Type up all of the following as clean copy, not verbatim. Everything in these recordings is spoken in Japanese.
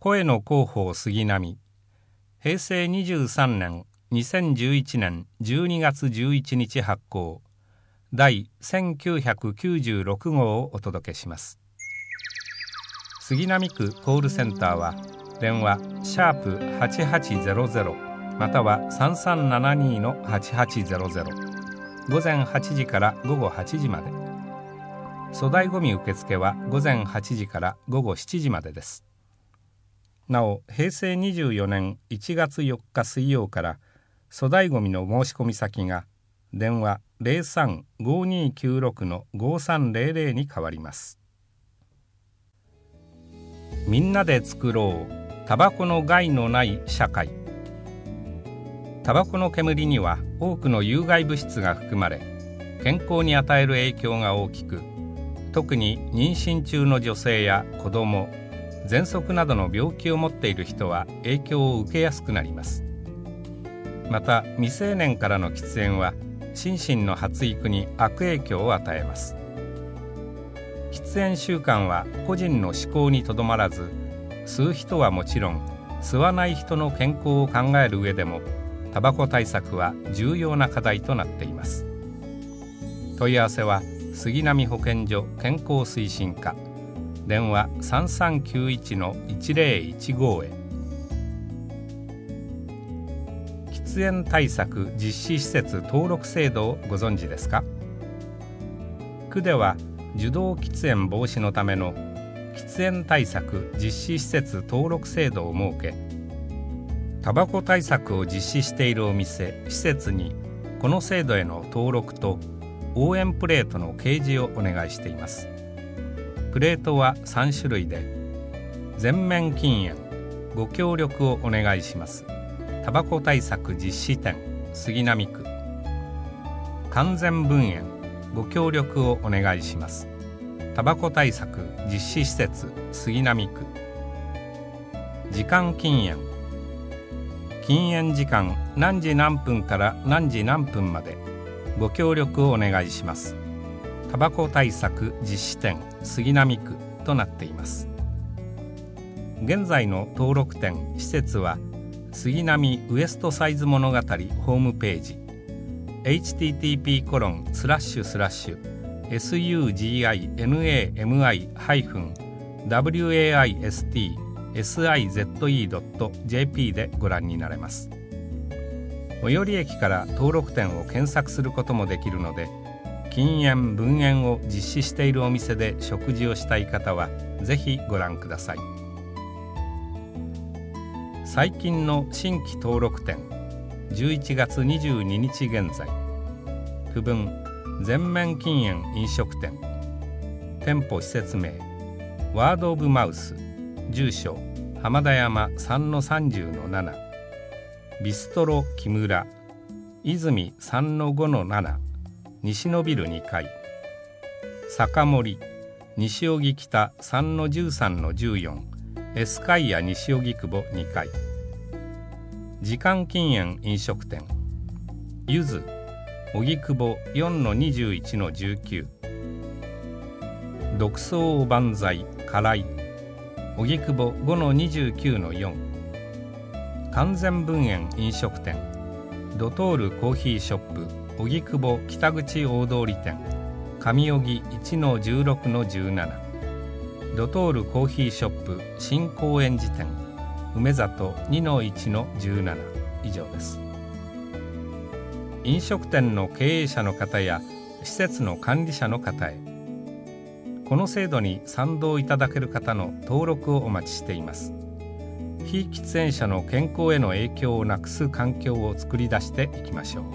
声の広報杉並。平成23年2011年12月11日発行。第1996号をお届けします。杉並区コールセンターは電話#8800または3372-8800、午前8時から午後8時まで。粗大ごみ受付は午前8時から午後7時までです。なお、平成24年1月4日水曜から粗大ごみの申し込み先が電話03-5296-5300に変わります。みんなで作ろうタバコの害のない社会。タバコの煙には多くの有害物質が含まれ、健康に与える影響が大きく、特に妊娠中の女性や子ども、喘息などの病気を持っている人は影響を受けやすくなります。また未成年からの喫煙は心身の発育に悪影響を与えます。喫煙習慣は個人の嗜好にとどまらず、吸う人はもちろん吸わない人の健康を考える上でもタバコ対策は重要な課題となっています。問い合わせは杉並保健所健康推進課、電話3391-1015へ。喫煙対策実施施設登録制度をご存知ですか？区では受動喫煙防止のための喫煙対策実施施設登録制度を設け、タバコ対策を実施しているお店・施設にこの制度への登録と応援プレートの掲示をお願いしています。プレートは3種類で、全面禁煙ご協力をお願いしますタバコ対策実施店杉並区、完全分煙ご協力をお願いしますタバコ対策実施施設杉並区、時間禁煙禁煙時間何時何分から何時何分までご協力をお願いしますタバコ対策実施店杉並区となっています。現在の登録店施設は杉並ウエストサイズ物語ホームページ http://suginami-waistize.jp でご覧になれます。最寄り駅から登録店を検索することもできるので、禁煙・分煙を実施しているお店で食事をしたい方はぜひご覧ください。最近の新規登録店、11月22日現在、区分全面禁煙飲食店、店舗施設名ワードオブマウス、住所浜田山 3-30-7、ビストロ木村泉 3-5-7、西野ビル2階、酒盛西荻北 3-13-14、エスカイア西荻窪2階、時間禁煙飲食店ゆず荻窪 4-21-19、独創おばんざい辛い荻窪 5-29-4、完全分煙飲食店ドトールコーヒーショップ荻窪北口大通店上荻 1-16-17、ドトールコーヒーショップ新高円寺店梅里 2-1-17 以上です。飲食店の経営者の方や施設の管理者の方へ、この制度に賛同いただける方の登録をお待ちしています。非喫煙者の健康への影響をなくす環境を作り出していきましょう。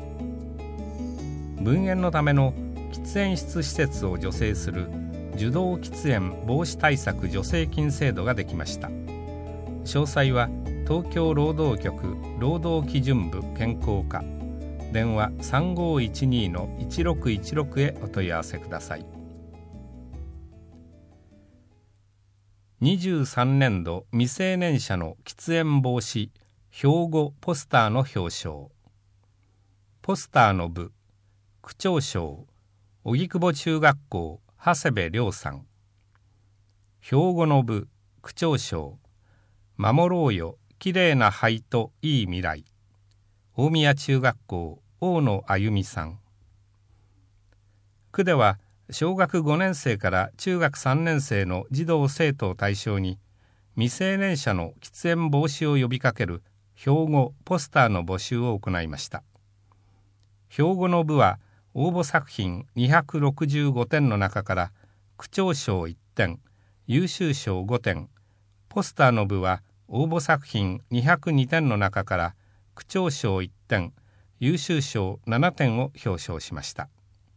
分煙のための喫煙室施設を助成する受動喫煙防止対策助成金制度ができました。詳細は東京労働局労働基準部健康課、電話 3512-1616 へお問い合わせください。23年度未成年者の喫煙防止標語ポスターの表彰。ポスターの部区長賞荻窪中学校長谷部亮さん。標語の部区長賞守ろうよきれいな灰といい未来、大宮中学校大野あゆみさん。区では小学5年生から中学3年生の児童生徒を対象に未成年者の喫煙防止を呼びかける標語・ポスターの募集を行いました。標語の部は応募作品265点の中から区長賞1点、優秀賞5点、ポスターの部は応募作品202点の中から区長賞1点、優秀賞7点を表彰しました。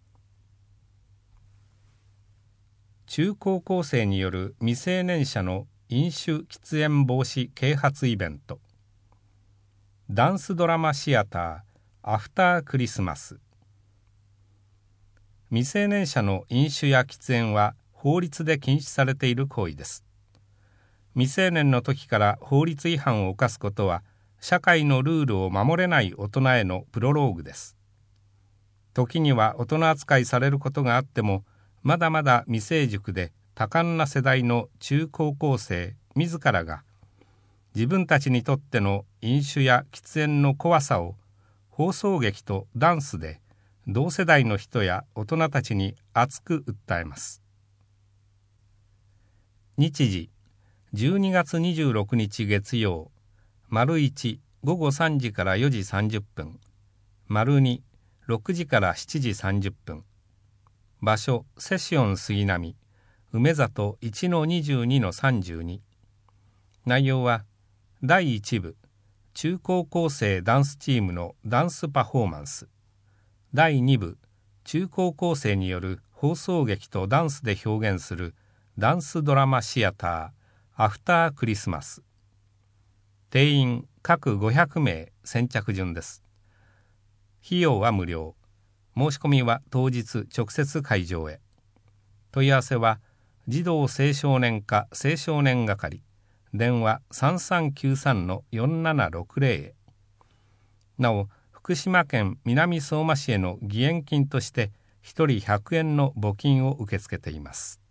中高校生による未成年者の飲酒・喫煙防止啓発イベント、ダンスドラマシアターアフタークリスマス。未成年者の飲酒や喫煙は法律で禁止されている行為です。未成年の時から法律違反を犯すことは社会のルールを守れない大人へのプロローグです。時には大人扱いされることがあっても、まだまだ未成熟で多感な世代の中高校生自らが自分たちにとっての飲酒や喫煙の怖さを放送劇とダンスで同世代の人や大人たちに熱く訴えます。日時12月26日月曜、丸1午後3時から4時30分、丸2 6時から7時30分、場所セシオン杉並梅里 1-22-32。 内容は第1部中高校生ダンスチームのダンスパフォーマンス、第2部中高校生による放送劇とダンスで表現するダンスドラマシアターアフタークリスマス。定員各500名先着順です。費用は無料。申し込みは当日直接会場へ。問い合わせは児童青少年課青少年係、電話 3393-4760 へ。なお、福島県南相馬市への義援金として1人100円の募金を受け付けています。